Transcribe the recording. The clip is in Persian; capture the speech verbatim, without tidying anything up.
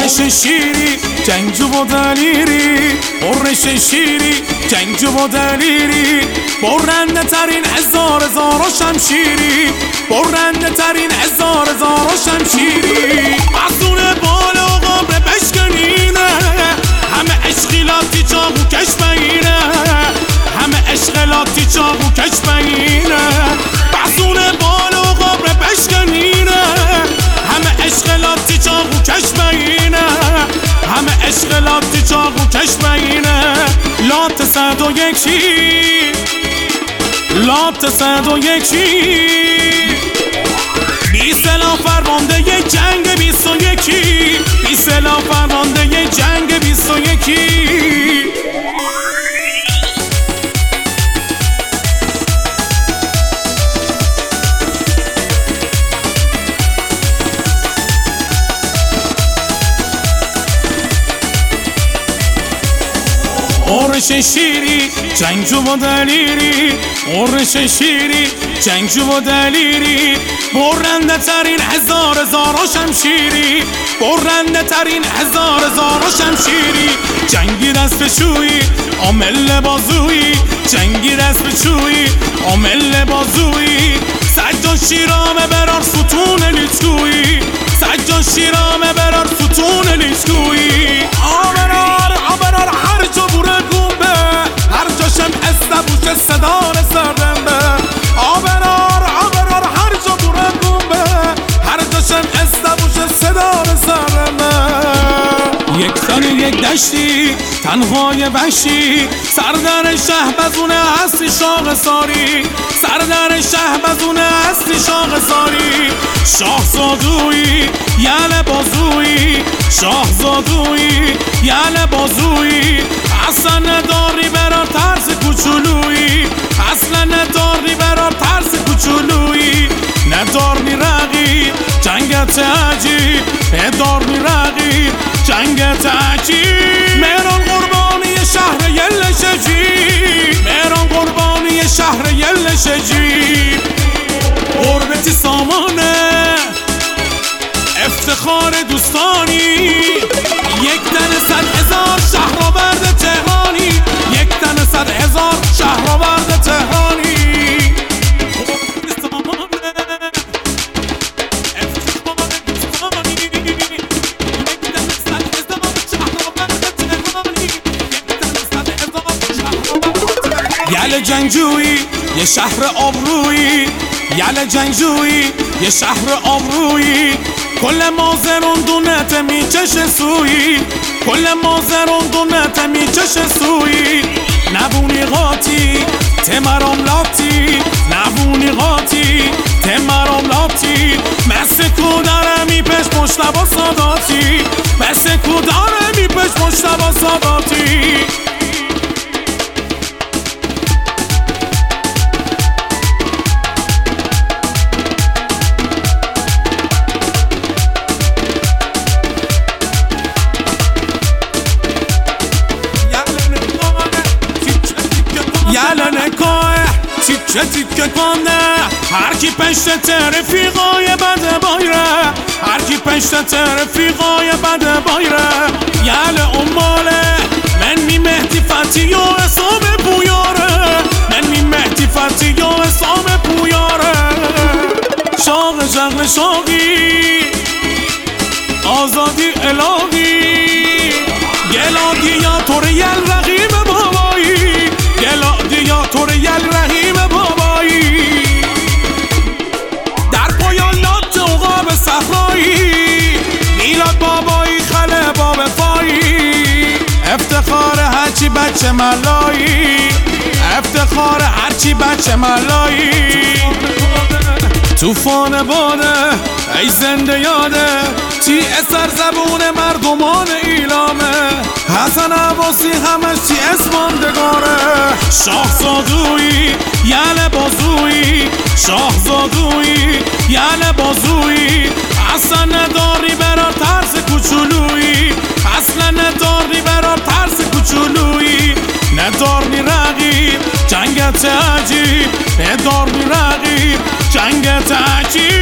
قرش شیری جنگجو و دلیری قرش شیری جنگجو و دلیری برنده ترین هزار هزار و شمشیری برنده ترین هزار هزار و شمشیری افزون بالا و قبر بشکنینه همه اشغالاتی چاقو کش بگیره همه اشغالاتی چاقو کش بگیره افزون بالا و قبر بشکنینه همه اشغالاتی چاقو کش بگیره همه اشغالاتی چاقو کش بگیره لات صد و یکی لات صد و یکی بی سلاح فرمانده ی جنگ بیست و یکی بی سلاح فرمانده ی جنگ بیست و یکی قرش شیری جنگجو و دلیری قرش شیری جنگجو و دلیری برنده ترین هزار هزار و شمشیری برنده ترین هزار هزار و شمشیری جنگی دست شویی عامل بازویی جنگی دست شویی عامل بازویی سجاد شیرامه برار ستون لیچگویی سجاد شیرامه برار ستون لیچگویی آبرار آبرار هر جا بوره گومه هر جاشم استبوش صدار سردمه آبرار آبرار هر جا بوره گومه هر جاشم استبوش صدار سردمه یک سال یک دشتی تنهای وحشی سردر شهبزونه هستی شاق ساری سردر شهبزونه هستی شاق ساری شاهزادویی یل بازویی شاهزادویی یل بازویی اصلا نداری برار ترس کوچولویی اصلا نداری برار ترس کوچولویی ندار میرقی جنگت عجیب ندار میرقی جنگت عجیب مهران قربانی شهر یل شجیب مهران قربانی شهر یل شجیب قربتی سامانه افتخار دوستانی یک تن صد هزار شهرآورد تهرانی یک تن صد هزار شهرآورد تهرانی یل جنگجویی یه شهر آبرویی یل جنگجویی یه شهر آبرویی کل مازرون دونت میچشه سویی کل مازرون دونت میچشه سویی نبونی قاطی تمرام لاتی نبونی قاطی تمرام لاتی مثل کوداره میپش مشتبا ساداتی مثل کوداره میپش مشتبا ساداتی یل نکاه تیکه تیکه کنه هر کی پشت رفیقای بده بایره هر کی پشت رفیقای بده بایره یل اماله من می مهدی فتی و حسام پویاره من می مهدی فتی و حسام پویاره شاق شغل شاقی آزادی الهی گلادی یا طور یل رقیب بابایی گلادی یا طور یل رحیم بابایی در پایانات عقاب صحرایی میلاد بابایی خله باب فایی افتخار هرچی بچه ملایی افتخار هرچی بچه ملایی توفان باده ای زنده یاده تی اثر زبون مردمان ایلامه حسن عباسی همش تی اسماندگاره شاهزادویی یل بازویی شاهزادویی یل بازویی اصلا نداری برار ترس کوچولویی اصلا نداری برار ترس کوچولویی ندار میرقیب جنگت عجیب ندار میرقیب جنگت عجیب